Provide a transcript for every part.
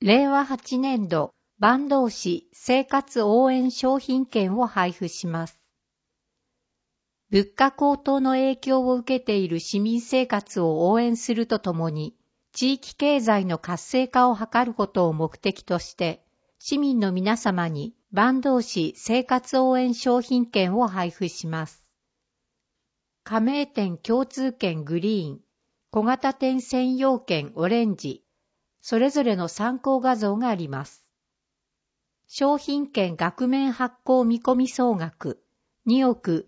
令和8年度、坂東市生活応援商品券を配布します。物価高騰の影響を受けている市民生活を応援するとともに、地域経済の活性化を図ることを目的として、市民の皆様に坂東市生活応援商品券を配布します。加盟店共通券グリーン、小型店専用券オレンジ、それぞれの参考画像があります。商品券額面発行見込み総額2億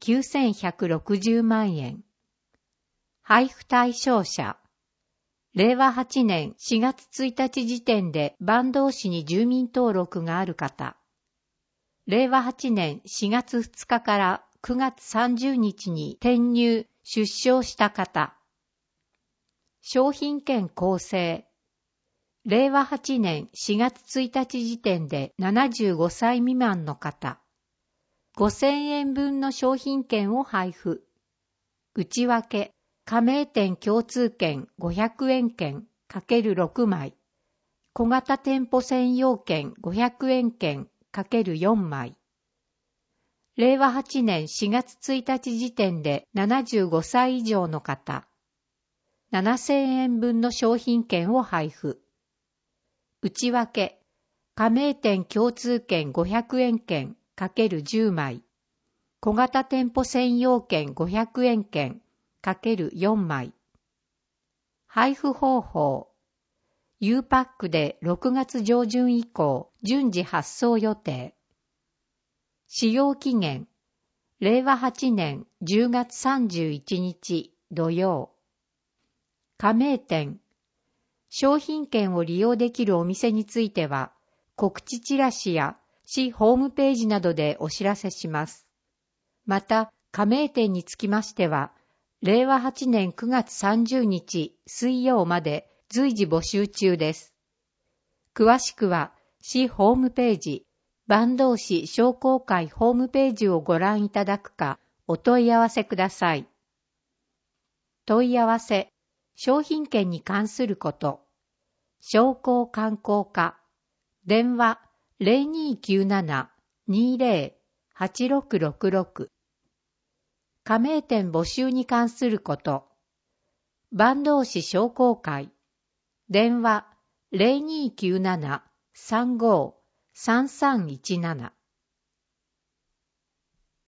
9160万円。配布対象者。令和8年4月1日時点で坂東市に住民登録がある方。令和8年4月2日から9月30日に転入・出生した方。商品券構成。令和8年4月1日時点で75歳未満の方。5000円分の商品券を配布。内訳。加盟店共通券500円券 ×6 枚。小型店舗専用券500円券 ×4 枚。令和8年4月1日時点で75歳以上の方。7000円分の商品券を配布。内訳。加盟店共通券500円券 ×10 枚。小型店舗専用券500円券 ×4 枚。配布方法。U パックで6月上旬以降順次発送予定。使用期限。令和8年10月31日土曜。加盟店。商品券を利用できるお店については、告知チラシや市ホームページなどでお知らせします。また、加盟店につきましては、令和8年9月30日水曜まで随時募集中です。詳しくは、市ホームページ、坂東市商工会ホームページをご覧いただくか、お問い合わせください。問い合わせ、商品券に関すること。商工観光課。電話0297-20-8666。加盟店募集に関すること。坂東市商工会。電話0297-35-3317。